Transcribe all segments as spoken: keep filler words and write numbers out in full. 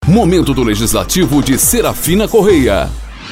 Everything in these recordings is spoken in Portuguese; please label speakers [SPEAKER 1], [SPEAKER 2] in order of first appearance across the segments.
[SPEAKER 1] Momento do Legislativo de Serafina Correia.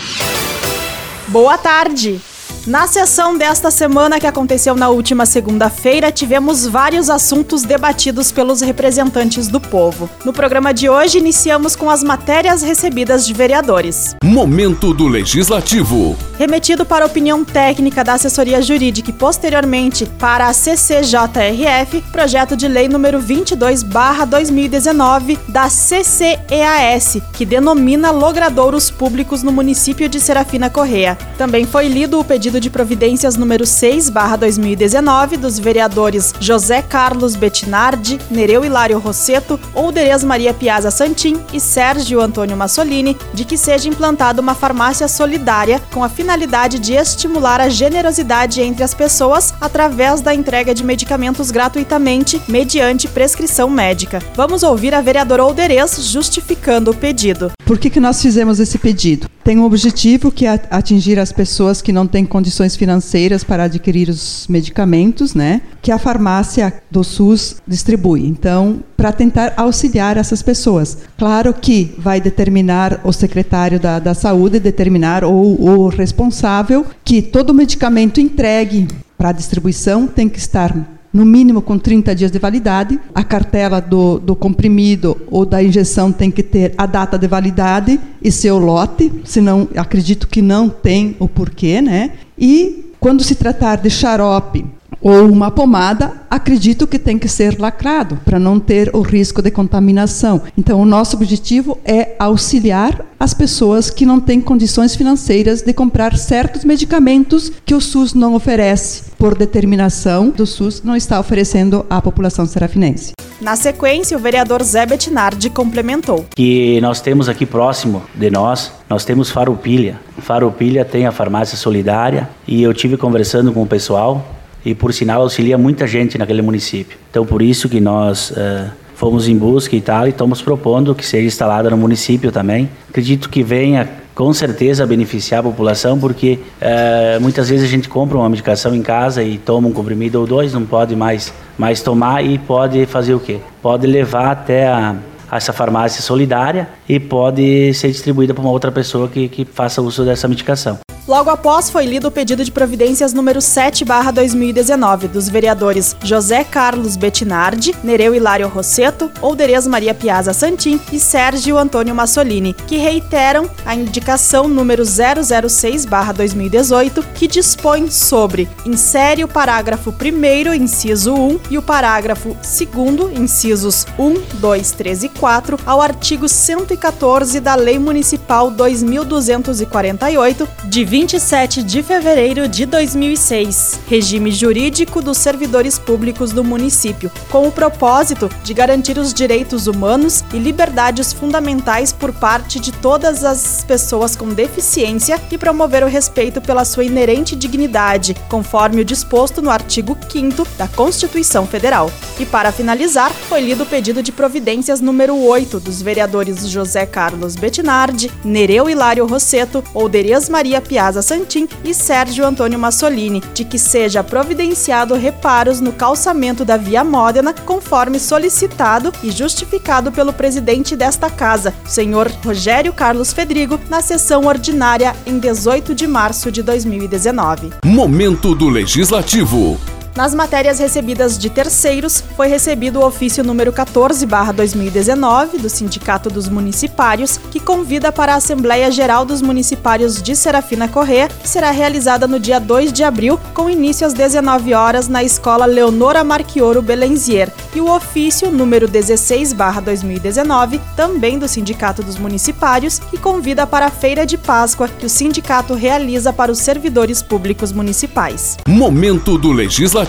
[SPEAKER 2] Boa tarde! Na sessão desta semana, que aconteceu na última segunda-feira, tivemos vários assuntos debatidos pelos representantes do povo. No programa de hoje, iniciamos com as matérias recebidas de vereadores.
[SPEAKER 1] Momento do Legislativo.
[SPEAKER 2] Remetido para opinião técnica da assessoria jurídica e posteriormente para a C C J R F, projeto de lei número vinte e dois barra dois mil e dezenove da C C E A S, que denomina logradouros públicos no município de Serafina Correia. Também foi lido o pedido de providências número seis barra dois mil e dezenove dos vereadores José Carlos Bettinardi, Nereu Hilário Rosseto, Olderez Maria Piazza Santin e Sérgio Antônio Massolini, de que seja implantada uma farmácia solidária com a finalidade de estimular a generosidade entre as pessoas através da entrega de medicamentos gratuitamente mediante prescrição médica. Vamos ouvir a vereadora Olderez justificando o pedido.
[SPEAKER 3] Por que que nós fizemos esse pedido? Tem um objetivo que é atingir as pessoas que não têm condições financeiras para adquirir os medicamentos, né, que a farmácia do SUS distribui. Então, para tentar auxiliar essas pessoas. Claro que vai determinar o secretário da, da saúde, determinar ou o responsável que todo medicamento entregue para a distribuição tem que estar no mínimo com trinta dias de validade. A cartela do, do comprimido ou da injeção tem que ter a data de validade e seu lote, senão acredito que não tem o porquê, né? E quando se tratar de xarope ou uma pomada, acredito que tem que ser lacrado, para não ter o risco de contaminação. Então, o nosso objetivo é auxiliar as pessoas que não têm condições financeiras de comprar certos medicamentos que o SUS não oferece. Por determinação do SUS, não está oferecendo à população serafinense.
[SPEAKER 2] Na sequência, o vereador Zé Bettinardi complementou.
[SPEAKER 4] Que nós temos aqui próximo de nós, nós temos Farroupilha. Farroupilha tem a farmácia solidária e eu tive conversando com o pessoal e, por sinal, auxilia muita gente naquele município. Então, por isso que nós uh, fomos em busca e tal, e estamos propondo que seja instalada no município também. Acredito que venha, com certeza, beneficiar a população, porque uh, muitas vezes a gente compra uma medicação em casa e toma um comprimido ou dois, não pode mais, mais tomar e pode fazer o quê? Pode levar até a, a essa farmácia solidária e pode ser distribuída para uma outra pessoa que, que faça uso dessa medicação.
[SPEAKER 2] Logo após, foi lido o pedido de providências número sete barra dois mil e dezenove dos vereadores José Carlos Bettinardi, Nereu Hilário Rosseto, Olderez Maria Piazza Santin e Sérgio Antônio Massolini, que reiteram a indicação número zero zero seis barra dois mil e dezoito, que dispõe sobre: insere o parágrafo primeiro, inciso um, e o parágrafo segundo, incisos um, dois, três e quatro, ao artigo cento e catorze da Lei Municipal dois mil duzentos e quarenta e oito, de vinte e sete de fevereiro de dois mil e seis, regime jurídico dos servidores públicos do município, com o propósito de garantir os direitos humanos e liberdades fundamentais por parte de todas as pessoas com deficiência e promover o respeito pela sua inerente dignidade, conforme o disposto no artigo quinto da Constituição Federal. E para finalizar, foi lido o pedido de providências número oito dos vereadores José Carlos Bettinardi, Nereu Hilário Rosseto, Olderez Maria Piazza Santin e Sérgio Antônio Massolini, de que seja providenciado reparos no calçamento da Via Módena, conforme solicitado e justificado pelo presidente desta casa, o senhor Rogério Carlos Fedrigo, na sessão ordinária em dezoito de março de dois mil e dezenove.
[SPEAKER 1] Momento do Legislativo.
[SPEAKER 2] Nas matérias recebidas de terceiros, foi recebido o ofício número quatorze barra dois mil e dezenove do Sindicato dos Municipários, que convida para a Assembleia Geral dos Municipários de Serafina Correia, que será realizada no dia dois de abril, com início às dezenove horas na Escola Leonora Marchioro Belenzier, e o ofício número dezesseis barra dois mil e dezenove, também do Sindicato dos Municipários, que convida para a Feira de Páscoa, que o sindicato realiza para os servidores públicos municipais.
[SPEAKER 1] Momento do Legislativo.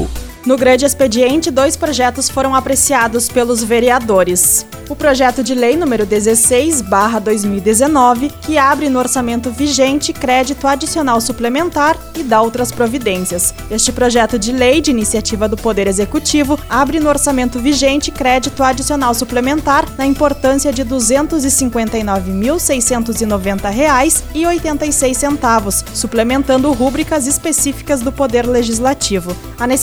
[SPEAKER 2] No grande expediente, dois projetos foram apreciados pelos vereadores. O projeto de lei número dezesseis barra dois mil e dezenove, que abre no orçamento vigente crédito adicional suplementar e dá outras providências. Este projeto de lei, de iniciativa do Poder Executivo, abre no orçamento vigente crédito adicional suplementar na importância de duzentos e cinquenta e nove mil, seiscentos e noventa reais e oitenta e seis centavos, suplementando rúbricas específicas do Poder Legislativo. A necessidade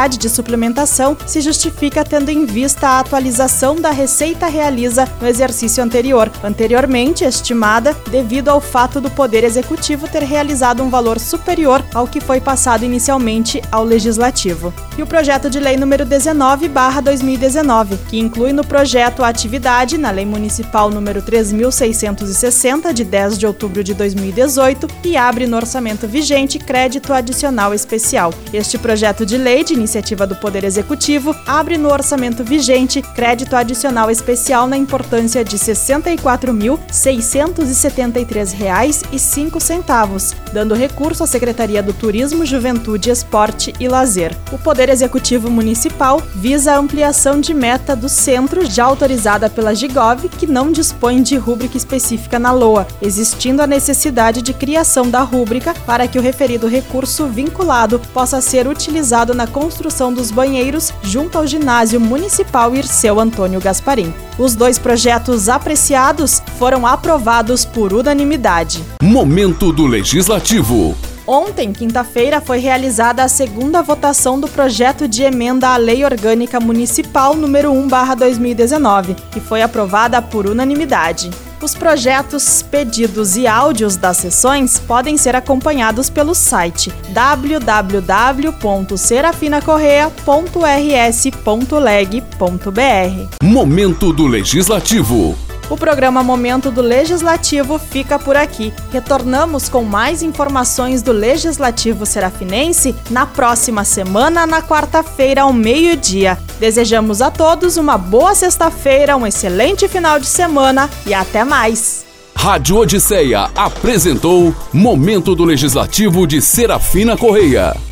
[SPEAKER 2] necessidade de suplementação se justifica tendo em vista a atualização da receita realiza no exercício anterior, anteriormente estimada devido ao fato do Poder Executivo ter realizado um valor superior ao que foi passado inicialmente ao Legislativo. E o projeto de lei número dezenove barra dois mil e dezenove, que inclui no projeto a atividade na Lei Municipal número três mil seiscentos e sessenta, de dez de outubro de dois mil e dezoito, e abre no orçamento vigente crédito adicional especial. Este projeto de lei, de iniciativa do Poder Executivo, abre no orçamento vigente crédito adicional especial na importância de sessenta e quatro mil seiscentos e setenta e três reais e cinco centavos, dando recurso à Secretaria do Turismo, Juventude, Esporte e Lazer. O Poder Executivo Municipal visa a ampliação de meta do centro já autorizada pela Gigov, que não dispõe de rúbrica específica na L O A, existindo a necessidade de criação da rúbrica para que o referido recurso vinculado possa ser utilizado na construção dos banheiros junto ao Ginásio Municipal Irceu Antônio Gasparim. Os dois projetos apreciados foram aprovados por unanimidade.
[SPEAKER 1] Momento do Legislativo.
[SPEAKER 2] Ontem, quinta-feira, foi realizada a segunda votação do projeto de emenda à Lei Orgânica Municipal número um barra dois mil e dezenove, que foi aprovada por unanimidade. Os projetos, pedidos e áudios das sessões podem ser acompanhados pelo site w w w ponto serafina correia ponto r s ponto leg ponto b r.
[SPEAKER 1] Momento do Legislativo.
[SPEAKER 2] O programa Momento do Legislativo fica por aqui. Retornamos com mais informações do Legislativo Serafinense na próxima semana, na quarta-feira, ao meio-dia. Desejamos a todos uma boa sexta-feira, um excelente final de semana e até mais.
[SPEAKER 1] Rádio Odisseia apresentou Momento do Legislativo de Serafina Correia.